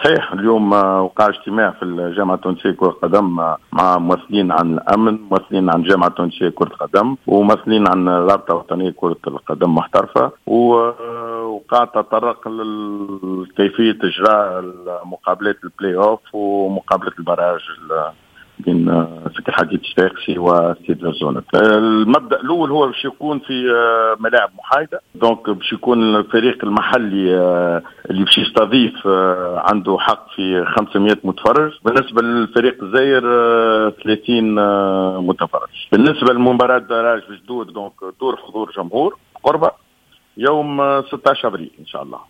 صحيح. اليوم وقع اجتماع في الجامعة التونسية كرة القدم مع ممثلين عن الأمن، ممثلين عن الجامعة التونسية كرة القدم، وممثلين عن الرابطة الوطنية كرة القدم محترفة، وقع تطرق لكيفية إجراء مقابلات البلاي أوف ومقابلة البراج بين سكة الحديد الشرقسي وستيد فيرزونت. المبدأ الأول هو باش يكون في ملاعب محايدة، دونك باش يكون الفريق المحلي اللي باش يستضيف عنده حق في 500 متفرج. بالنسبة للفريق الجزائر 30 متفرج. بالنسبة لمباراة دراج باش دور، دونك دور حضور جمهور قربة يوم 16 أبريل إن شاء الله.